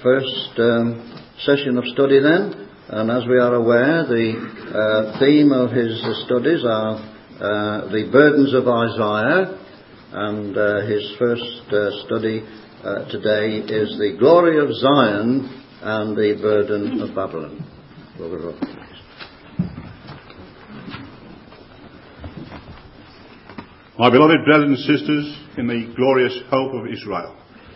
first session of study then, and as we are aware, the theme of his studies are the burdens of Isaiah, and his first study today is the glory of Zion and the burden of Babylon. My beloved brothers and sisters in the glorious hope of Israel,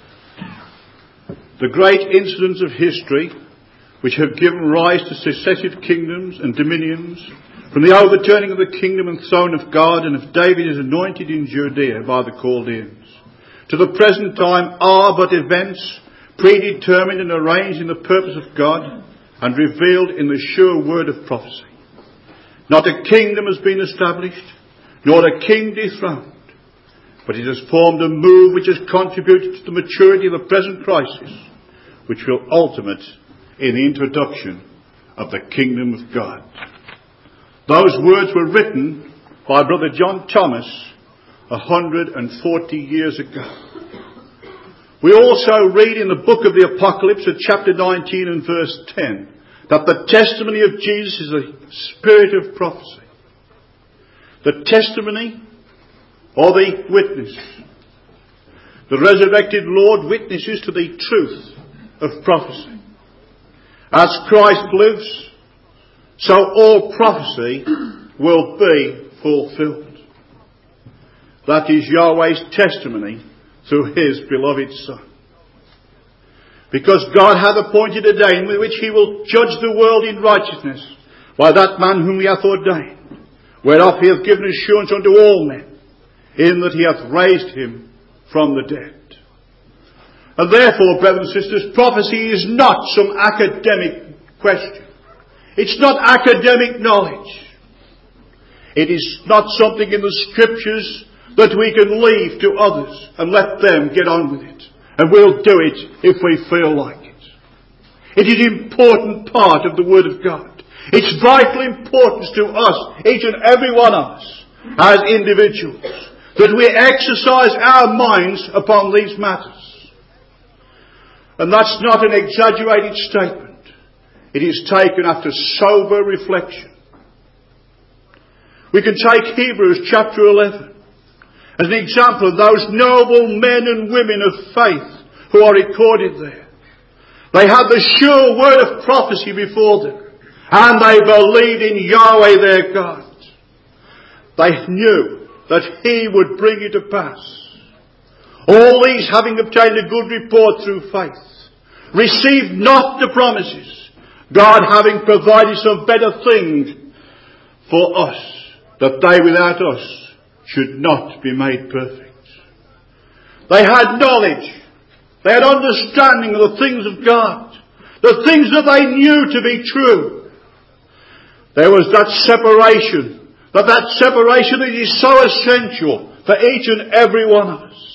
the great incidents of history which have given rise to successive kingdoms and dominions, from the overturning of the kingdom and throne of God and of David as anointed in Judea by the Chaldeans, to the present time are but events predetermined and arranged in the purpose of God and revealed in the sure word of prophecy. Not a kingdom has been established, nor a king dethroned, but it has formed a move which has contributed to the maturity of the present crisis, which will ultimate in the introduction of the kingdom of God. Those words were written by Brother John Thomas 140 years ago. We also read in the book of the Apocalypse at chapter 19 and verse 10 that the testimony of Jesus is a spirit of prophecy. The testimony or the witness. The resurrected Lord witnesses to the truth of prophecy. As Christ lives, so all prophecy will be fulfilled. That is Yahweh's testimony through his beloved Son. Because God hath appointed a day in which he will judge the world in righteousness by that man whom he hath ordained, whereof he hath given assurance unto all men, in that he hath raised him from the dead. And therefore, brothers and sisters, prophecy is not some academic question. It's not academic knowledge. It is not something in the scriptures that we can leave to others and let them get on with it. And we'll do it if we feel like it. It is an important part of the Word of God. It's vital importance to us, each and every one of us, as individuals, that we exercise our minds upon these matters. And that's not an exaggerated statement. It is taken after sober reflection. We can take Hebrews chapter 11 as an example of those noble men and women of faith who are recorded there. They had the sure word of prophecy before them, and they believed in Yahweh their God. They knew that he would bring it to pass. All these, having obtained a good report through faith, received not the promises, God having provided some better thing for us, that they without us should not be made perfect. They had knowledge. They had understanding of the things of God, the things that they knew to be true. There was that separation that is so essential for each and every one of us.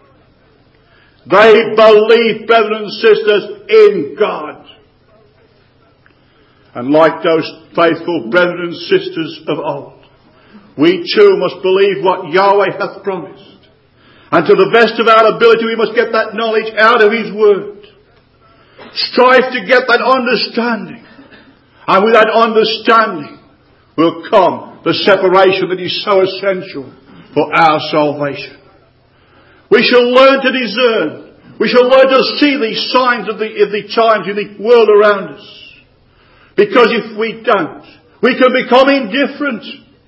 They believed, brothers and sisters, in God. And like those faithful brethren and sisters of old, we too must believe what Yahweh hath promised. And to the best of our ability, we must get that knowledge out of his word. Strive to get that understanding. And with that understanding will come the separation that is so essential for our salvation. We shall learn to discern. We shall learn to see the signs of the times in the world around us. Because if we don't, we can become indifferent.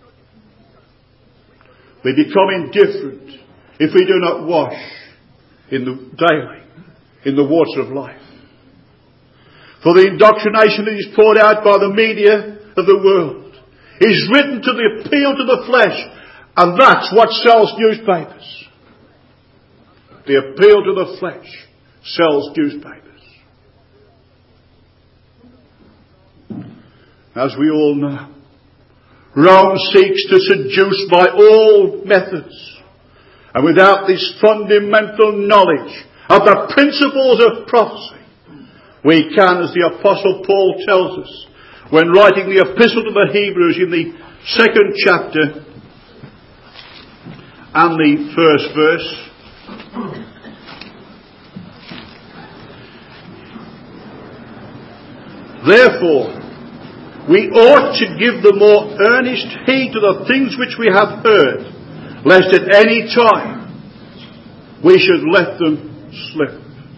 We become indifferent if we do not wash daily in the water of life. For the indoctrination that is poured out by the media of the world is written to the appeal to the flesh, and that's what sells newspapers. The appeal to the flesh sells newspapers. As we all know, Rome seeks to seduce by all methods. And without this fundamental knowledge of the principles of prophecy, we can, as the Apostle Paul tells us, when writing the Epistle to the Hebrews in the 2nd chapter and the 1st verse, Therefore, we ought to give the more earnest heed to the things which we have heard, lest at any time we should let them slip.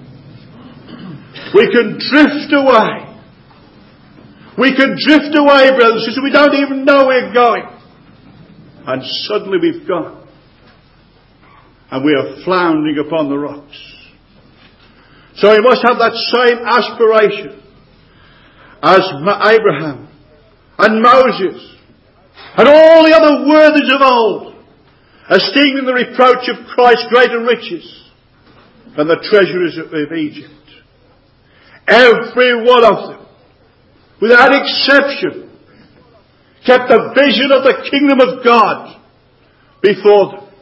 We can drift away. We can drift away, brothers and sisters. We don't even know we're going. And suddenly we've gone. And we are floundering upon the rocks. So we must have that same aspiration as Abraham and Moses and all the other worthies of old, esteeming the reproach of Christ greater riches than the treasures of Egypt. Every one of them, without exception, kept the vision of the kingdom of God before them.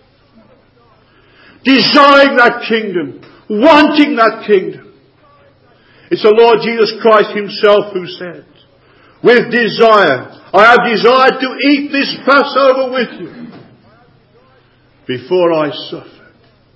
Desiring that kingdom, wanting that kingdom. It's the Lord Jesus Christ himself who said, with desire, I have desired to eat this Passover with you before I suffer.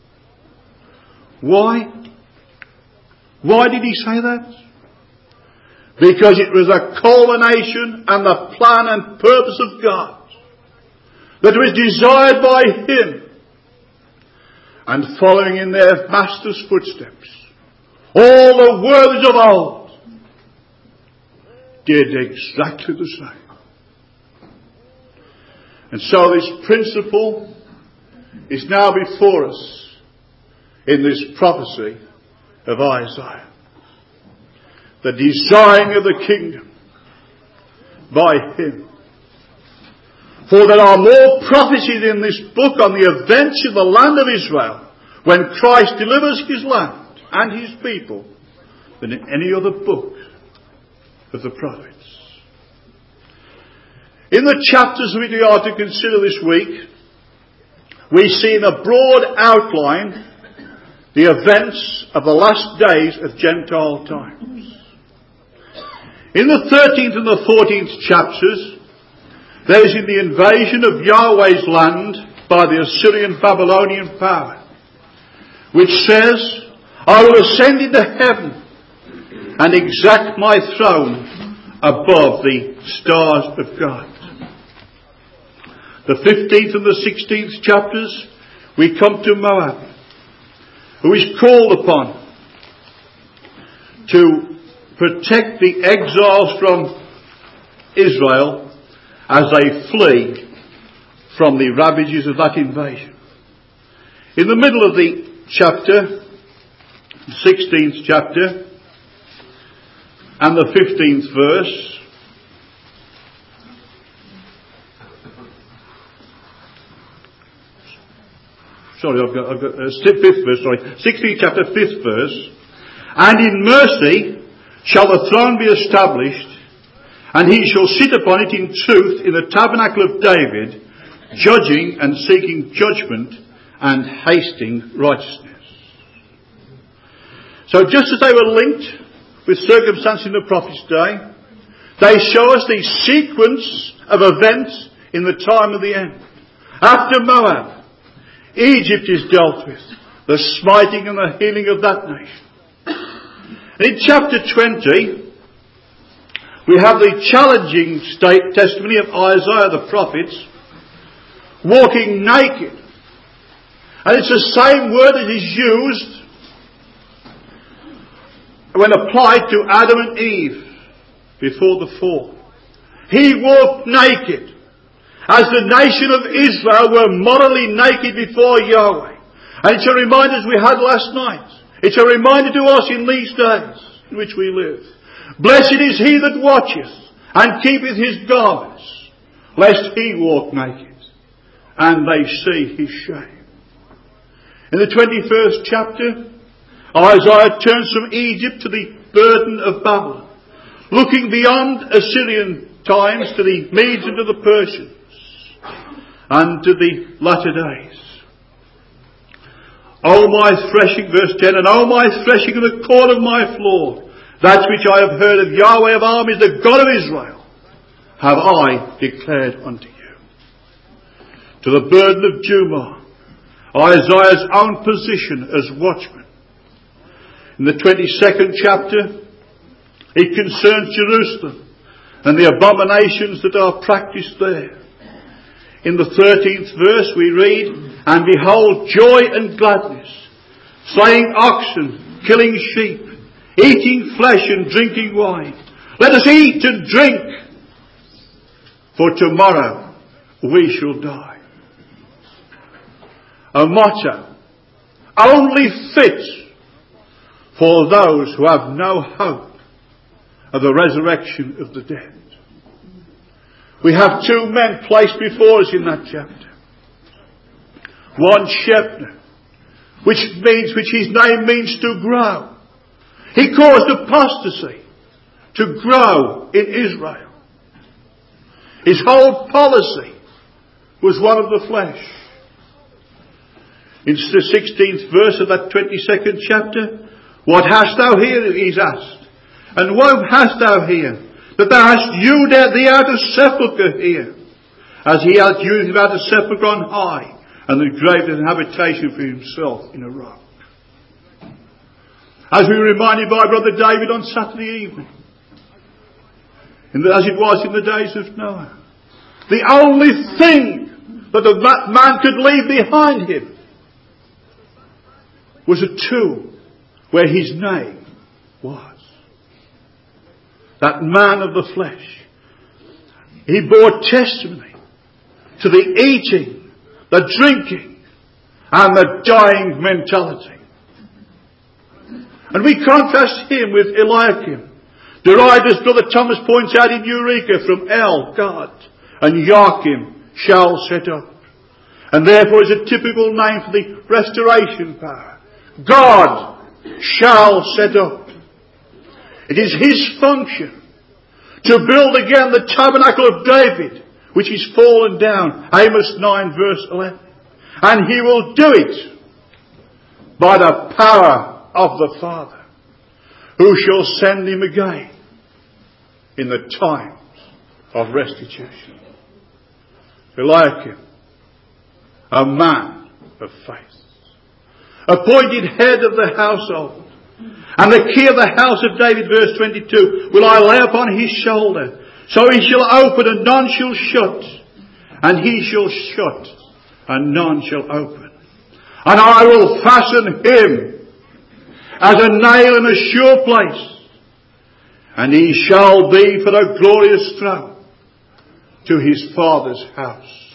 Why? Why did he say that? Because it was a culmination and the plan and purpose of God that was desired by him, and following in their master's footsteps, all the worthies of old did exactly the same. And so this principle is now before us in this prophecy of Isaiah. The desiring of the kingdom by him. For there are more prophecies in this book on the events in the land of Israel when Christ delivers his land and his people than in any other book of the prophets. In the chapters which we are to consider this week, we see in a broad outline the events of the last days of Gentile times. In the 13th and the 14th chapters, there is in the invasion of Yahweh's land by the Assyrian Babylonian power, which says, I will ascend into heaven and exact my throne above the stars of God. The 15th and the 16th chapters, we come to Moab, who is called upon to protect the exiles from Israel as they flee from the ravages of that invasion. In the middle of the chapter, 16th chapter, and the 15th verse, I've got 5th verse, 16th chapter, 5th verse, and in mercy shall the throne be established, and he shall sit upon it in truth in the tabernacle of David, judging and seeking judgment and hasting righteousness. So just as they were linked with circumstances in the prophet's day, they show us the sequence of events in the time of the end. After Moab, Egypt is dealt with, the smiting and the healing of that nation. In chapter 20, we have the challenging testimony of Isaiah the prophet, walking naked. And it's the same word that is used when applied to Adam and Eve before the fall. He walked naked, as the nation of Israel were morally naked before Yahweh. And it's a reminder, as we had last night, it's a reminder to us in these days in which we live. Blessed is he that watcheth and keepeth his garments, lest he walk naked, and they see his shame. In the 21st chapter, Isaiah turns from Egypt to the burden of Babylon, looking beyond Assyrian times to the Medes and to the Persians, and to the latter days. O my threshing, verse 10, and O my threshing in the corn of my floor, that which I have heard of Yahweh of armies, the God of Israel, have I declared unto you. To the burden of Jumah, Isaiah's own position as watchman. In the 22nd chapter, It concerns Jerusalem and the abominations that are practiced there. In the 13th verse we read, "And behold, joy and gladness, slaying oxen, killing sheep, eating flesh and drinking wine. Let us eat and drink, for tomorrow we shall die." A motto only fit for those who have no hope of the resurrection of the dead. We have two men placed before us in that chapter. One Shebna, which his name means to grow. He caused apostasy to grow in Israel. His whole policy was one of the flesh. In the 16th verse of that 22nd chapter, "What hast thou here?" he's asked. "And what hast thou here? That thou hast hewed thee out a sepulchre here, as he hath hewed out a sepulchre on high, and engraved an habitation for himself in a rock." As we were reminded by Brother David on Saturday evening, as it was in the days of Noah, the only thing that the man could leave behind him was a tomb where his name was. That man of the flesh. He bore testimony to the eating, the drinking, and the dying mentality. And we contrast him with Eliakim, derived, as Brother Thomas points out in Eureka, from El, God, and Joachim, shall set up. And therefore is a typical name for the restoration power. God shall set up. It is his function to build again the tabernacle of David, which is fallen down. Amos 9 verse 11. And he will do it by the power of the Father, who shall send him again in the times of restitution. Eliakim, a man of faith, appointed head of the household, and the key of the house of David, verse 22, will I lay upon his shoulder. So he shall open and none shall shut, and he shall shut and none shall open. And I will fasten him as a nail in a sure place, and he shall be for a glorious throne to his father's house.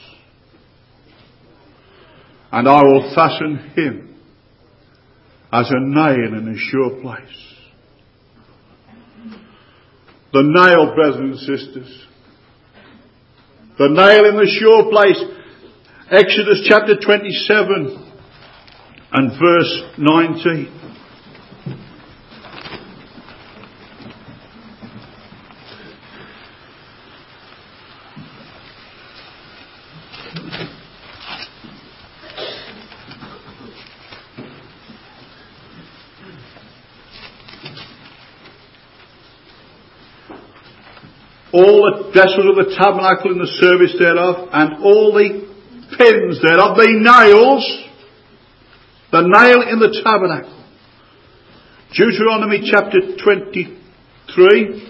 And I will fasten him as a nail in a sure place. The nail, brothers and sisters. The nail in the sure place. Exodus chapter 27 and verse 19. All the vessels of the tabernacle and the service thereof, and all the pins thereof, the nails, the nail in the tabernacle. Deuteronomy chapter 23.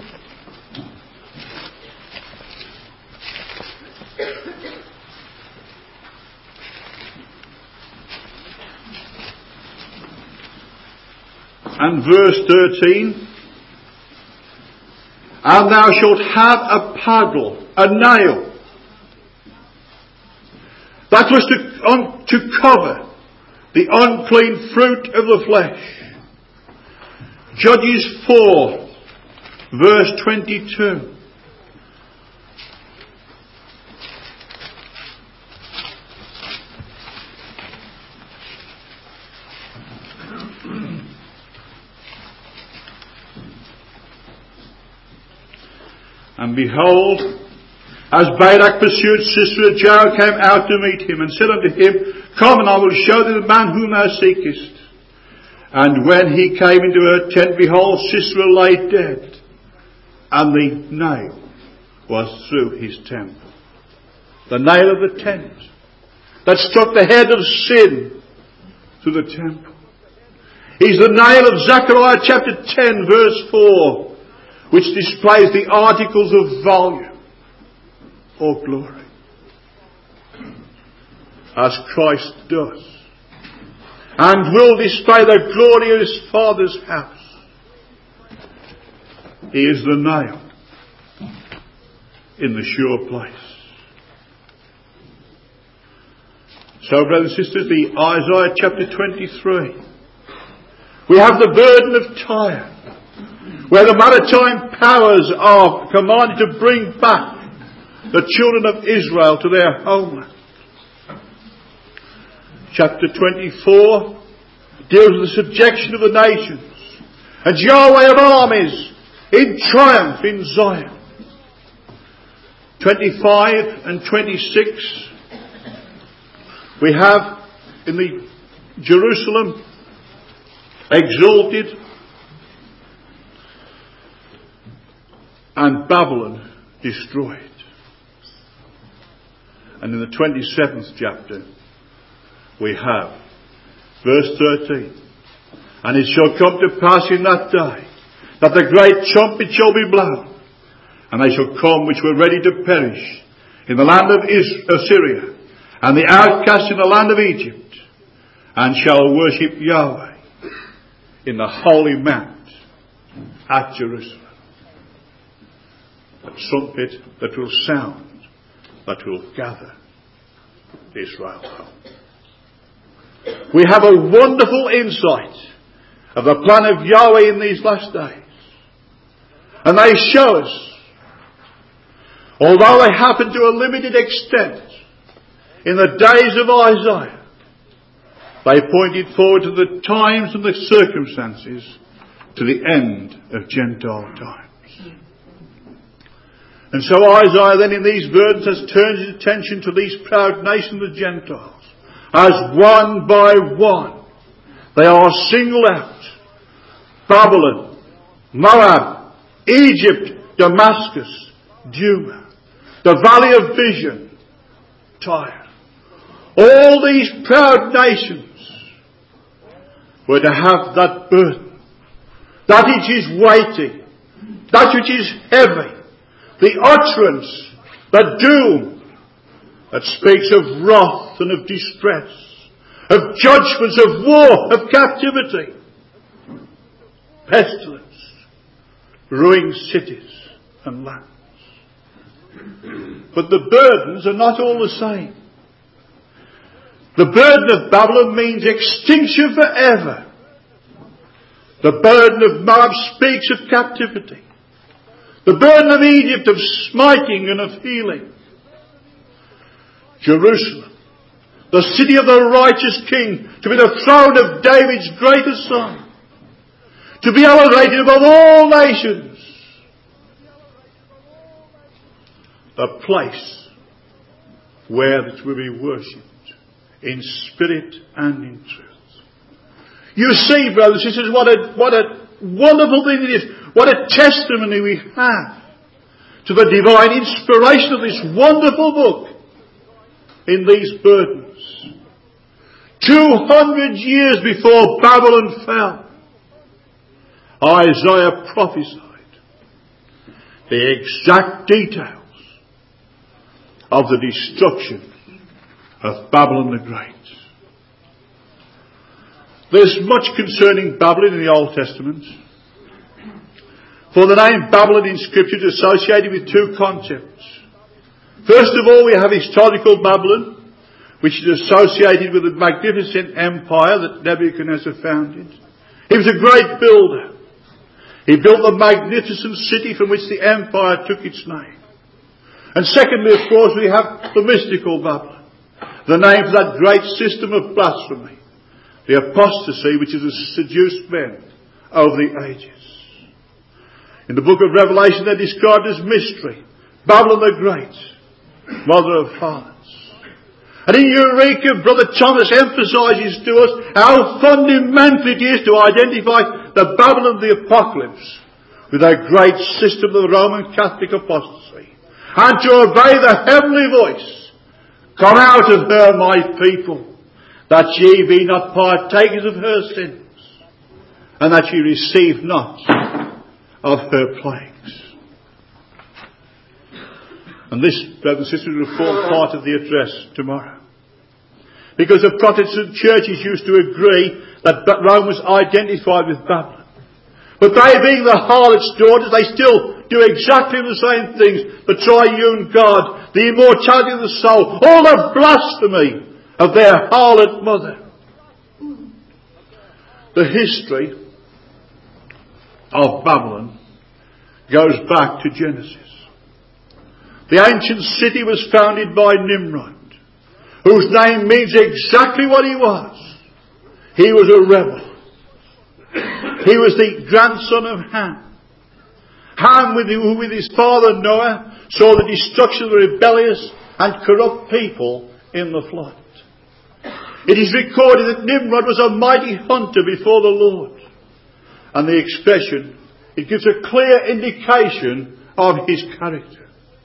And verse 13. And thou shalt have a paddle, a nail, that was to cover the unclean fruit of the flesh. Judges 4, verse 22. And behold, as Balak pursued Sisera, Jael came out to meet him, and said unto him, Come, and I will show thee the man whom thou seekest. And when he came into her tent, behold, Sisera lay dead, and the nail was through his temple. The nail of the tent that struck the head of sin through the temple. He's the nail of Zechariah chapter 10, verse 4. which displays the articles of value or glory, as Christ does, and will display the glory of his Father's house. He is the nail in the sure place. So, brothers and sisters, the Isaiah chapter 23. We have the burden of Tyre, where the maritime powers are commanded to bring back the children of Israel to their homeland. Chapter 24 deals with the subjection of the nations and Yahweh of armies in triumph in Zion. 25 and 26 we have in the Jerusalem exalted and Babylon destroyed. And in the 27th chapter we have verse 13. And it shall come to pass in that day that the great trumpet shall be blown, and they shall come which were ready to perish in the land of Assyria, and the outcasts in the land of Egypt, and shall worship Yahweh in the holy mount at Jerusalem. A trumpet that will sound, that will gather Israel home. We have a wonderful insight of the plan of Yahweh in these last days. And they show us, although they happen to a limited extent in the days of Isaiah, they pointed forward to the times and the circumstances to the end of Gentile times. And so Isaiah then in these verses has turned his attention to these proud nations, the Gentiles, as one by one they are singled out. Babylon, Moab, Egypt, Damascus, Duma, the Valley of Vision, Tyre. All these proud nations were to have that burden, that which is weighty, that which is heavy, the utterance, the doom that speaks of wrath and of distress, of judgments, of war, of captivity, pestilence, ruined cities and lands. But the burdens are not all the same. The burden of Babylon means extinction forever. The burden of Moab speaks of captivity. The burden of Egypt of smiting and of healing. Jerusalem, the city of the righteous king, to be the throne of David's greatest son, to be elevated above all nations, a place where it will be worshipped in spirit and in truth. You see, brothers and sisters, what a wonderful thing it is. What a testimony we have to the divine inspiration of this wonderful book in these burdens. 200 years before Babylon fell, Isaiah prophesied the exact details of the destruction of Babylon the Great. There's much concerning Babylon in the Old Testament. For the name Babylon in Scripture is associated with two concepts. First of all, we have historical Babylon, which is associated with the magnificent empire that Nebuchadnezzar founded. He was a great builder. He built the magnificent city from which the empire took its name. And secondly, of course, we have the mystical Babylon, the name for that great system of blasphemy, the apostasy which has seduced men over the ages. In the book of Revelation they're described as mystery, Babylon the Great, mother of harlots. And in Eureka, Brother Thomas emphasizes to us how fundamental it is to identify the Babylon of the Apocalypse with a great system of the Roman Catholic apostasy, and to obey the heavenly voice, "Come out of her, my people, that ye be not partakers of her sins, and that ye receive not of her plagues. And this, brothers and sisters, will form part of the address tomorrow. Because the Protestant churches used to agree that Rome was identified with Babylon. But they, being the harlot's daughters, they still do exactly the same things. The triune God, the immortality of the soul, all the blasphemy of their harlot mother. The history of Babylon goes back to Genesis. The ancient city was founded by Nimrod, whose name means exactly what he was. He was a rebel. He was the grandson of Ham. Ham, who with his father Noah, saw the destruction of the rebellious and corrupt people in the flood. It is recorded that Nimrod was a mighty hunter before the Lord. And the expression, it gives a clear indication of his character.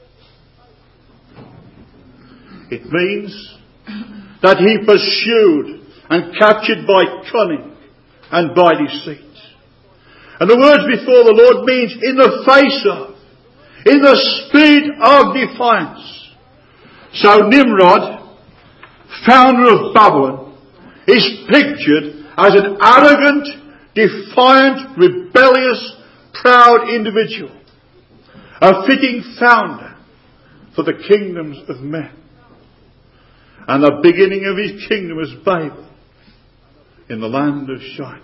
It means that he pursued and captured by cunning and by deceit. And the words before the Lord means in the face of, in the spirit of defiance. So Nimrod, founder of Babylon, is pictured as an arrogant, defiant, rebellious, proud individual. A fitting founder for the kingdoms of men. And the beginning of his kingdom was Babel in the land of Shinar.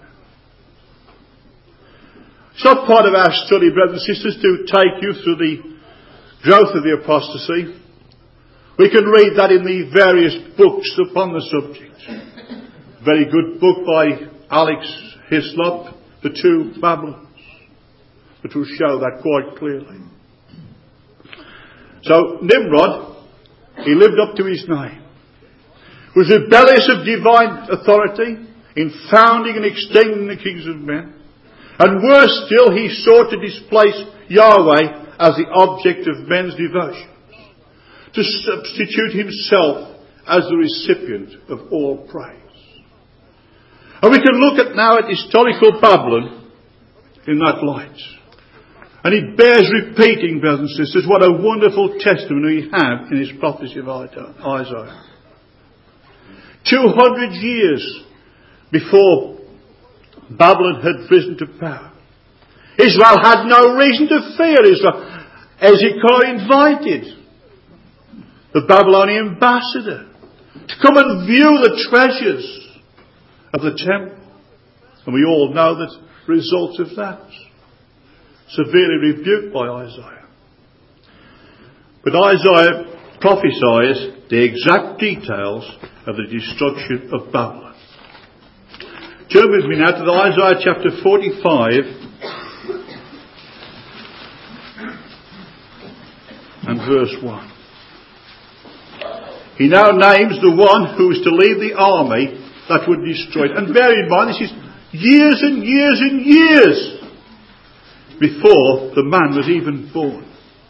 It's not part of our study, brothers and sisters, to take you through the growth of the apostasy. We can read that in the various books upon the subject. Very good book by Alex Hislop, The Two Babylons, which will show that quite clearly. So Nimrod, he lived up to his name. Was rebellious of divine authority in founding and extending the kings of men. And worse still, he sought to displace Yahweh as the object of men's devotions, to substitute himself as the recipient of all praise. And we can look at now at historical Babylon in that light. And it bears repeating, brothers and sisters, what a wonderful testimony we have in his prophecy of Isaiah. 200 years before Babylon had risen to power, Israel had no reason to fear Israel. Ezekiel invited the Babylonian ambassador to come and view the treasures of the temple. And we all know the result of that. Severely rebuked by Isaiah. But Isaiah prophesies the exact details of the destruction of Babylon. Turn with me now to Isaiah chapter 45 and verse 1. He now names the one who is to lead the army that would destroy it. And bear in mind, this is years and years and years before the man was even born.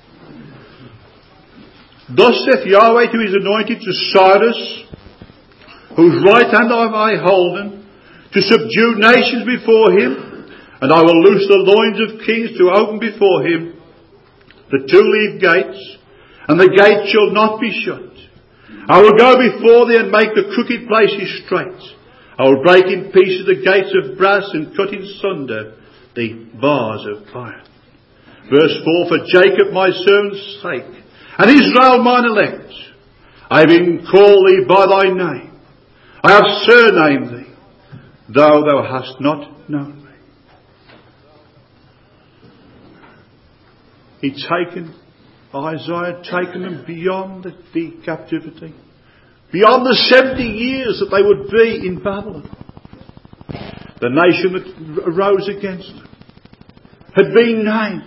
Thus saith Yahweh to his anointed, to Cyrus, whose right hand have I holden, to subdue nations before him, and I will loose the loins of kings to open before him the two-leaved gates, and the gate shall not be shut. I will go before thee and make the crooked places straight. I will break in pieces the gates of brass and cut in sunder the bars of iron. Verse 4, for Jacob my servant's sake, and Israel mine elect, I have even called thee by thy name. I have surnamed thee, though thou hast not known me. Isaiah taken them beyond the captivity, beyond the 70 years that they would be in Babylon. The nation that arose against them had been named.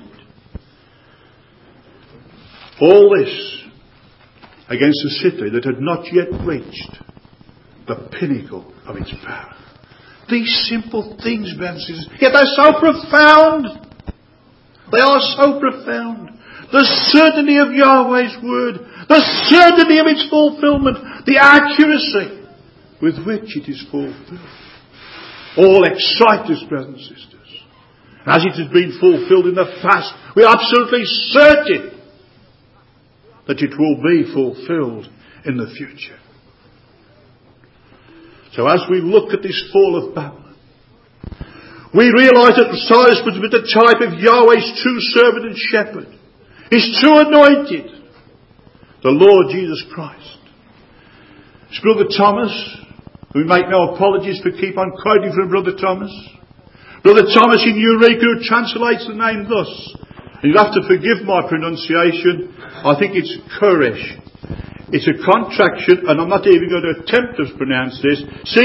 All this against a city that had not yet reached the pinnacle of its power. These simple things, brothers and sisters, yet they're so profound. They are so profound. The certainty of Yahweh's word, the certainty of its fulfillment, the accuracy with which it is fulfilled, all excite us, brothers and sisters. And as it has been fulfilled in the past, we are absolutely certain that it will be fulfilled in the future. So as we look at this fall of Babylon, we realise that Cyrus was the type of Yahweh's true servant and shepherd, his true anointed, the Lord Jesus Christ. It's Brother Thomas, we make no apologies for keep on quoting from Brother Thomas. Brother Thomas in Eureka who translates the name thus. And you'll have to forgive my pronunciation. I think it's Koresh. It's a contraction, and I'm not even going to attempt to pronounce this.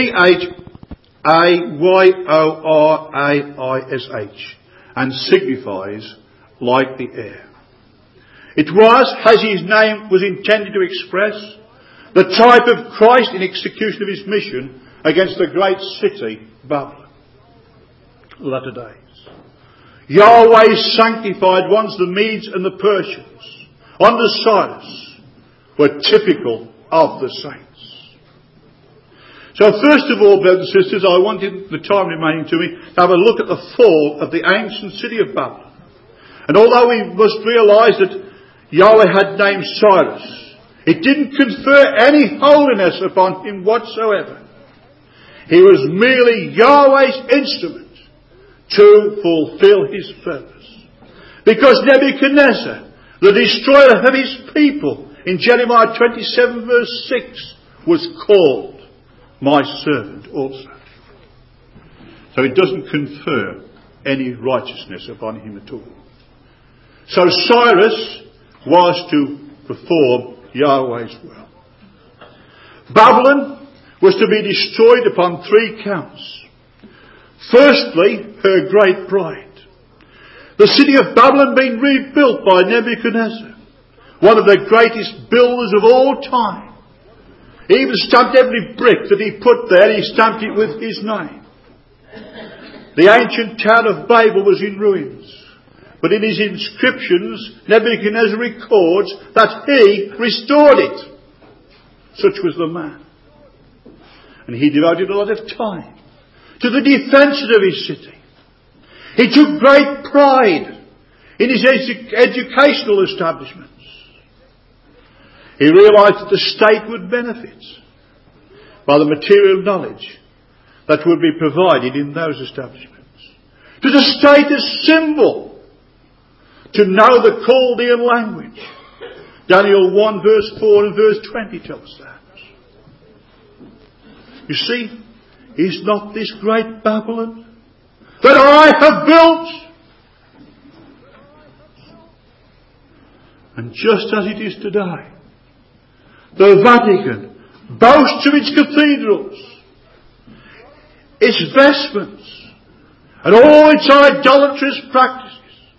Chayorish, and signifies like the air. It was, as his name was intended to express, the type of Christ in execution of his mission against the great city, Babylon. Latter days. Yahweh's sanctified ones, the Medes and the Persians, under Cyrus, were typical of the saints. So first of all, brothers and sisters, I wanted, the time remaining to me, to have a look at the fall of the ancient city of Babylon. And although we must realise that Yahweh had named Cyrus, it didn't confer any holiness upon him whatsoever. He was merely Yahweh's instrument to fulfill his purpose. Because Nebuchadnezzar, the destroyer of his people, in Jeremiah 27 verse 6, was called my servant also. So it doesn't confer any righteousness upon him at all. So Cyrus was to perform Yahweh's will. Babylon was to be destroyed upon three counts. Firstly, her great pride. The city of Babylon being rebuilt by Nebuchadnezzar, one of the greatest builders of all time. He even stamped every brick that he put there, he stamped it with his name. The ancient town of Babel was in ruins. But in his inscriptions, Nebuchadnezzar records that he restored it. Such was the man. And he devoted a lot of time to the defence of his city. He took great pride in his educational establishments. He realised that the state would benefit by the material knowledge that would be provided in those establishments. To the state as symbol to know the Chaldean language. Daniel 1 verse 4 and verse 20 tells us that. You see, is not this great Babylon that I have built? And just as it is today, the Vatican boasts of its cathedrals, its vestments, and all its idolatrous practices,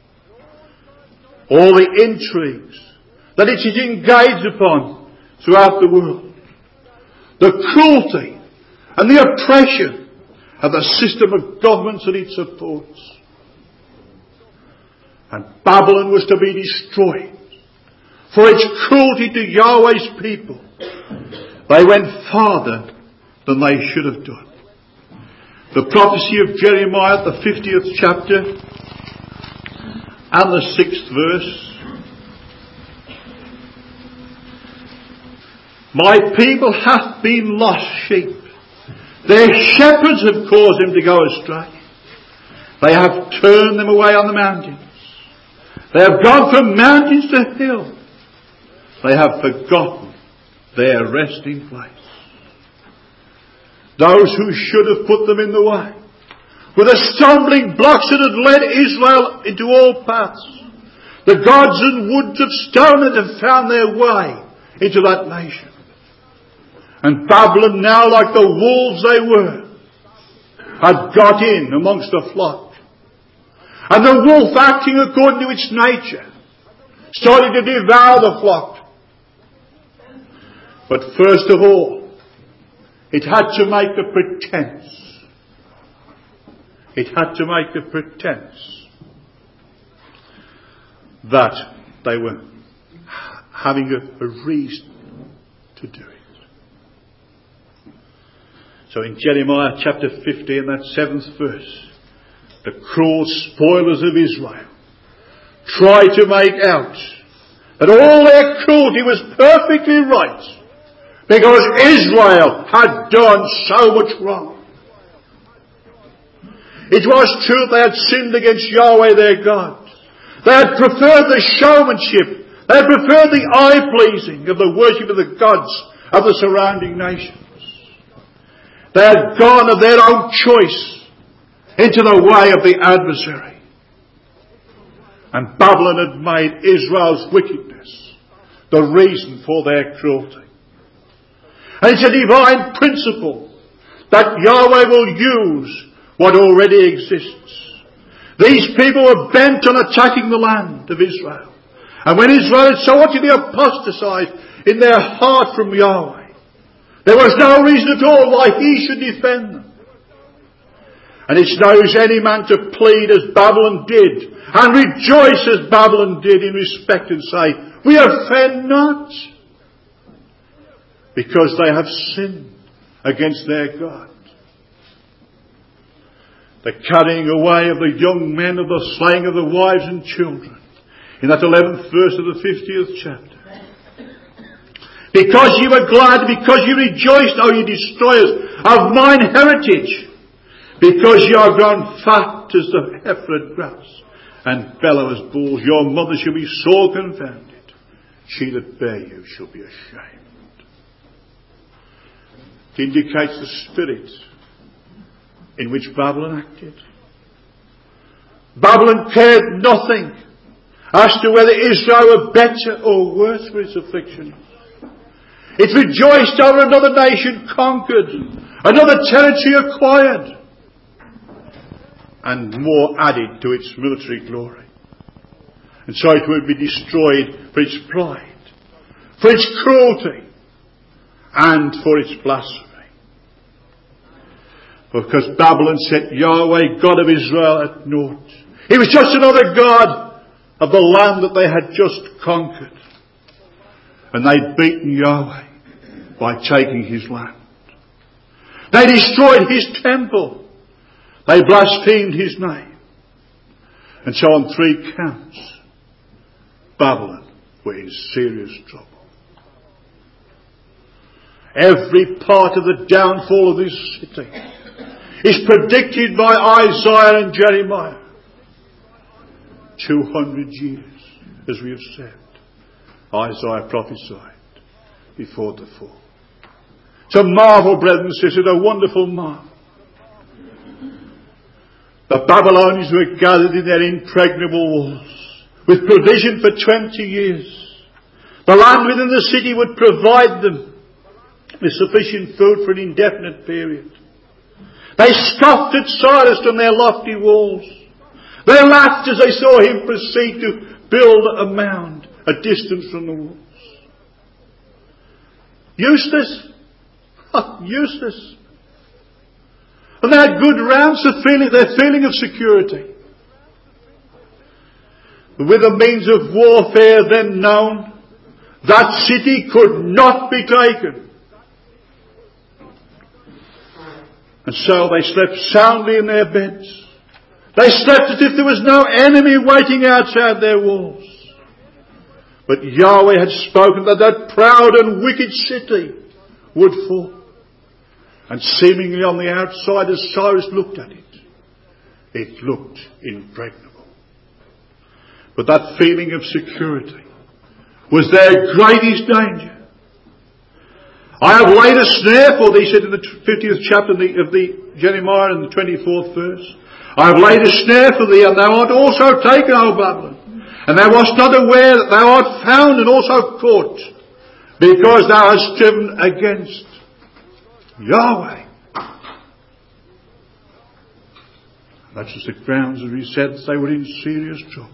all the intrigues that it is engaged upon throughout the world, the cruelty and the oppression of the system of governments that it supports. And Babylon was to be destroyed for its cruelty to Yahweh's people. They went farther than they should have done. The prophecy of Jeremiah, the 50th chapter and the 6th verse. My people hath been lost sheep. Their shepherds have caused them to go astray. They have turned them away on the mountains. They have gone from mountains to hill. They have forgotten their resting place. Those who should have put them in the way were the stumbling blocks that had led Israel into all paths. The gods and woods of stone that have found their way into that nation. And Babylon, now like the wolves they were, had got in amongst the flock. And the wolf, acting according to its nature, started to devour the flock. But first of all, it had to make a pretense. It had to make a pretense that they were having a reason to do it. So in Jeremiah chapter 50 and that 7th verse, the cruel spoilers of Israel tried to make out that all their cruelty was perfectly right because Israel had done so much wrong. It was true they had sinned against Yahweh their God. They had preferred the showmanship. They had preferred the eye-pleasing of the worship of the gods of the surrounding nations. They had gone of their own choice into the way of the adversary. And Babylon had made Israel's wickedness the reason for their cruelty. And it's a divine principle that Yahweh will use what already exists. These people were bent on attacking the land of Israel. And when Israel had so utterly apostatized in their heart from Yahweh, there was no reason at all why he should defend them. And it's no use any man to plead as Babylon did and rejoice as Babylon did in respect and say, we offend not, because they have sinned against their God. The carrying away of the young men, of the slaying of the wives and children, in that 11th verse of the 50th chapter. Because you were glad, because you rejoiced, O you destroyers of mine heritage, because you are grown fat as the heifer grass, and bellow as bulls, your mother shall be sore confounded. She that bare you shall be ashamed. It indicates the spirit in which Babylon acted. Babylon cared nothing as to whether Israel were better or worse for its afflictions. It rejoiced over another nation conquered, another territory acquired, and more added to its military glory. And so it would be destroyed for its pride, for its cruelty, and for its blasphemy. Because Babylon set Yahweh, God of Israel, at naught. He was just another god of the land that they had just conquered. And they'd beaten Yahweh by taking his land. They destroyed his temple. They blasphemed his name. And so on 3 counts, Babylon were in serious trouble. Every part of the downfall of this city is predicted by Isaiah and Jeremiah. 200 years, as we have said, Isaiah prophesied before the fall. It's a marvel, brethren and sisters, a wonderful marvel. The Babylonians were gathered in their impregnable walls with provision for 20 years. The land within the city would provide them with sufficient food for an indefinite period. They scoffed at Cyrus from their lofty walls. They laughed as they saw him proceed to build a mound a distance from the walls. Useless. Useless. And they had good grounds for their feeling of security. With the means of warfare then known, that city could not be taken. And so they slept soundly in their beds. They slept as if there was no enemy waiting outside their walls. But Yahweh had spoken that that proud and wicked city would fall. And seemingly on the outside, as Cyrus looked at it, it looked impregnable. But that feeling of security was their greatest danger. I have laid a snare for thee, said in the 50th chapter of the Jeremiah in the 24th verse. I have laid a snare for thee, and thou art also taken, O Babylon. And thou wast not aware that thou art found and also caught, because thou hast striven against Yahweh. That's just the grounds, as we said, they were in serious trouble.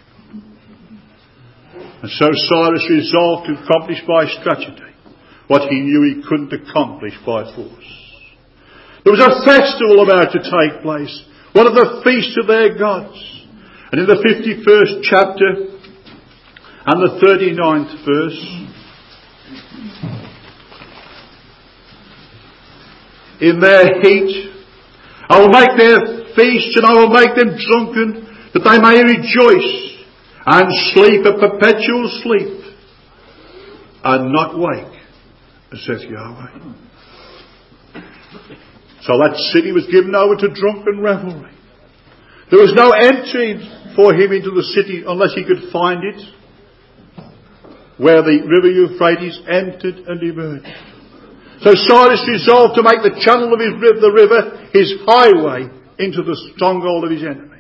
And so Cyrus resolved to accomplish by strategy what he knew he couldn't accomplish by force. There was a festival about to take place, one of the feasts of their gods. And in the 51st chapter and the 39th verse, in their heat, I will make their feast, and I will make them drunken, that they may rejoice and sleep a perpetual sleep, and not wake, saith Yahweh. So that city was given over to drunken revelry. There was no entry for him into the city unless he could find it, where the river Euphrates entered and emerged. So Cyrus resolved to make the channel of the river his highway into the stronghold of his enemy.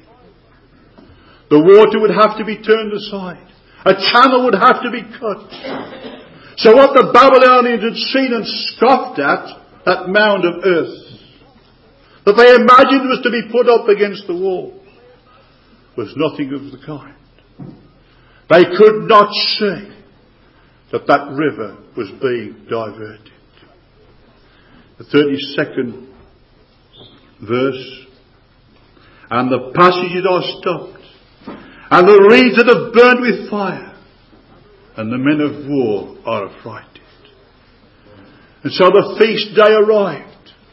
The water would have to be turned aside. A channel would have to be cut. So what the Babylonians had seen and scoffed at, that mound of earth, that they imagined was to be put up against the wall, was nothing of the kind. They could not see that that river was being diverted. The 32nd verse. And the passages are stopped, and the reeds that have burned with fire, and the men of war are affrighted. And so the feast day arrived.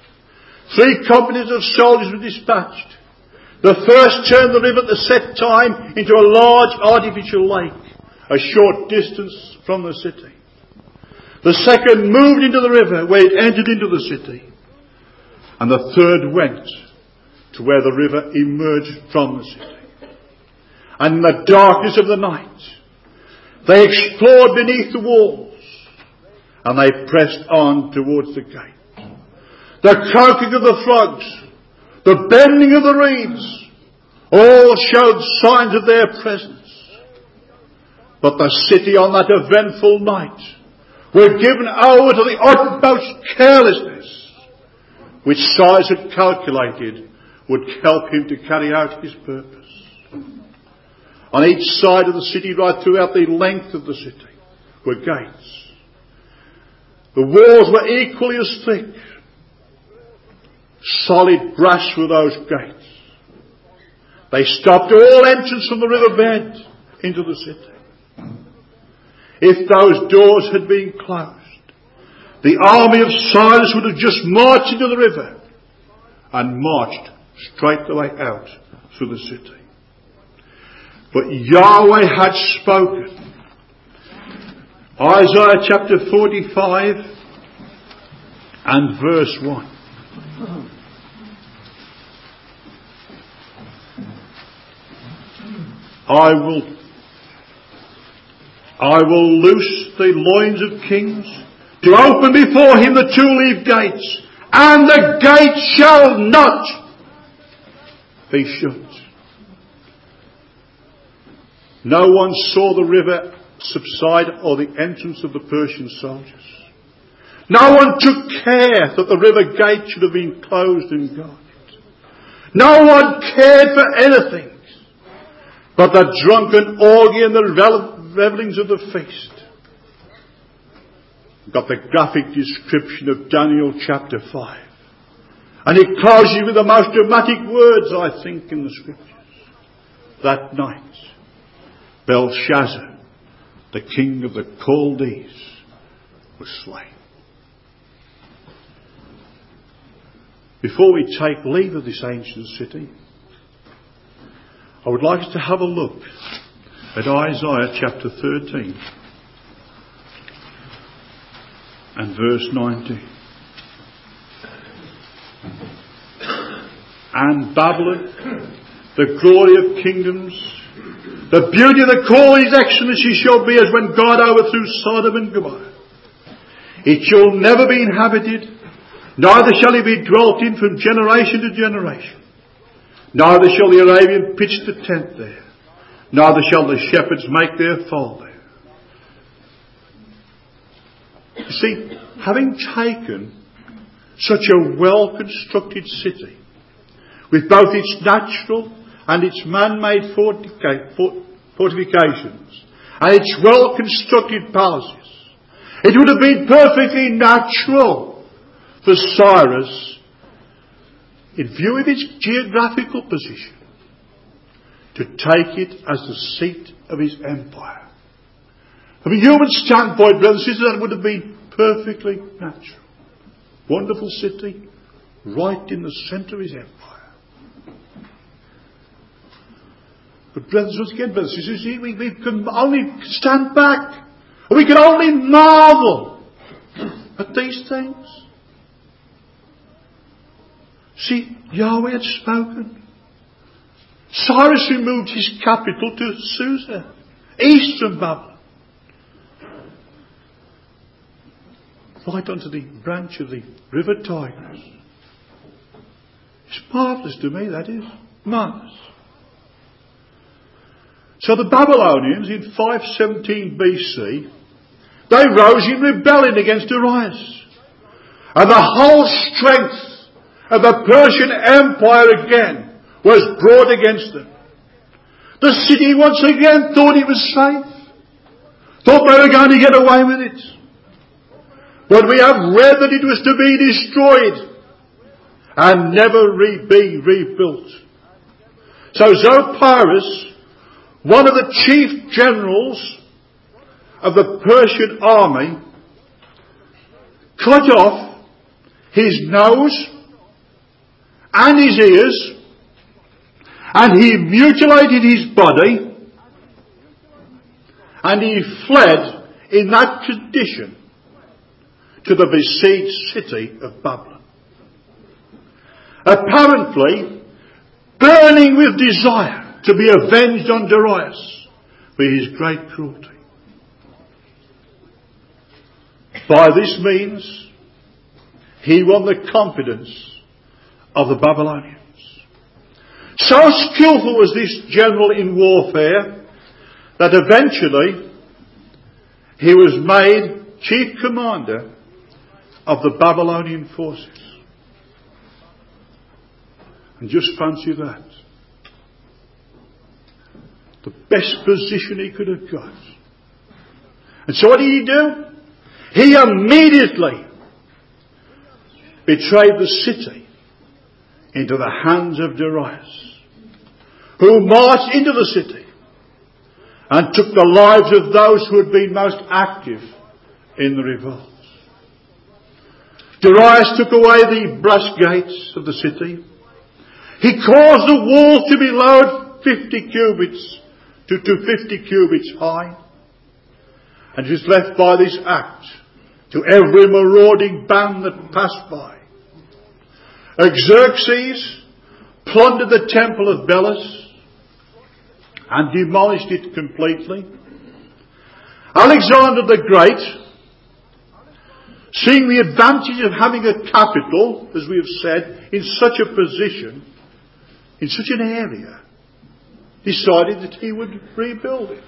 3 companies of soldiers were dispatched. The first turned the river at the set time into a large artificial lake, a short distance from the city. The second moved into the river where it entered into the city. And the third went to where the river emerged from the city. And in the darkness of the night, they explored beneath the walls, and they pressed on towards the gate. The croaking of the frogs, the bending of the reeds, all showed signs of their presence. But the city on that eventful night were given over to the utmost carelessness, which Cyrus had calculated would help him to carry out his purpose. On each side of the city, right throughout the length of the city, were gates. The walls were equally as thick. Solid brass were those gates. They stopped all entrance from the riverbed into the city. If those doors had been closed, the army of Cyrus would have just marched into the river and marched straight the way out through the city. But Yahweh had spoken. Isaiah chapter 45 and verse 1. I will loose the loins of kings, to open before him the two-leaved gates, and the gate shall not be shut. No one saw the river subside or the entrance of the Persian soldiers. No one took care that the river gate should have been closed and guarded. No one cared for anything but the drunken orgy and the revellings of the feast. We've got the graphic description of Daniel chapter 5. And it closes with the most dramatic words, I think, in the scriptures. That night, Belshazzar, the king of the Chaldees, was slain. Before we take leave of this ancient city, I would like us to have a look at Isaiah chapter 13 and verse 19. And Babylon, the glory of kingdoms, the beauty of the Chaldees' excellency shall be as when God overthrew Sodom and Gomorrah. It shall never be inhabited, neither shall it be dwelt in from generation to generation. Neither shall the Arabian pitch the tent there, neither shall the shepherds make their fall there. You see, having taken such a well-constructed city, with both its natural and its man-made fortifications, and its well-constructed palaces, it would have been perfectly natural for Cyrus, in view of its geographical position, to take it as the seat of his empire. From a human standpoint, brothers and sisters, that would have been perfectly natural. Wonderful city, right in the centre of his empire. But brothers, once again, brothers and sisters, we can only stand back. We can only marvel at these things. See, Yahweh had spoken. Cyrus removed his capital to Susa, east from Babylon. Right onto the branch of the river Tigris. It's marvellous to me, that is. Marvellous. So the Babylonians in 517 BC, they rose in rebellion against Darius. And the whole strength of the Persian Empire again was brought against them. The city once again thought it was safe. Thought they were going to get away with it. But we have read that it was to be destroyed and never be rebuilt. So Zopyrus, one of the chief generals of the Persian army, cut off his nose and his ears, and he mutilated his body, and he fled in that condition to the besieged city of Babylon. Apparently, burning with desire to be avenged on Darius for his great cruelty. By this means, he won the confidence of the Babylonians. So skillful was this general in warfare that eventually he was made chief commander of the Babylonian forces. And just fancy that. The best position he could have got. And so what did he do? He immediately betrayed the city into the hands of Darius, who marched into the city and took the lives of those who had been most active in the revolt. Darius took away the brass gates of the city. He caused the wall to be lowered 50 cubits to 50 cubits high. And it was left by this act to every marauding band that passed by. Xerxes plundered the temple of Belus and demolished it completely. Alexander the Great, seeing the advantage of having a capital, as we have said, in such a position, in such an area, decided that he would rebuild it.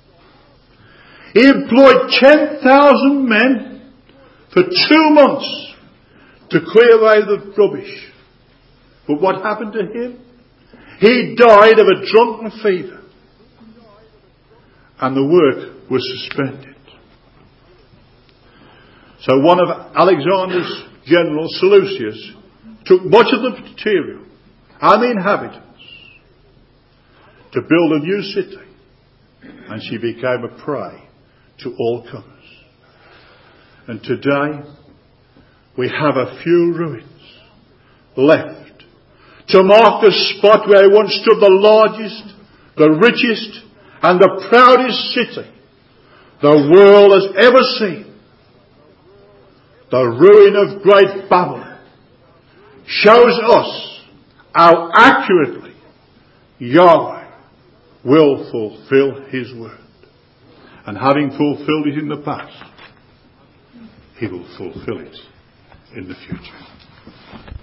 He employed 10,000 men for 2 months to clear away the rubbish. But what happened to him? He died of a drunken fever. And the work was suspended. So one of Alexander's generals, Seleucus, took much of the material and the inhabitants to build a new city. And she became a prey to all comers. And today we have a few ruins left to mark the spot where once stood the largest, the richest and the proudest city the world has ever seen. The ruin of great Babylon shows us how accurately Yahweh will fulfill his word. And having fulfilled it in the past, he will fulfill it in the future.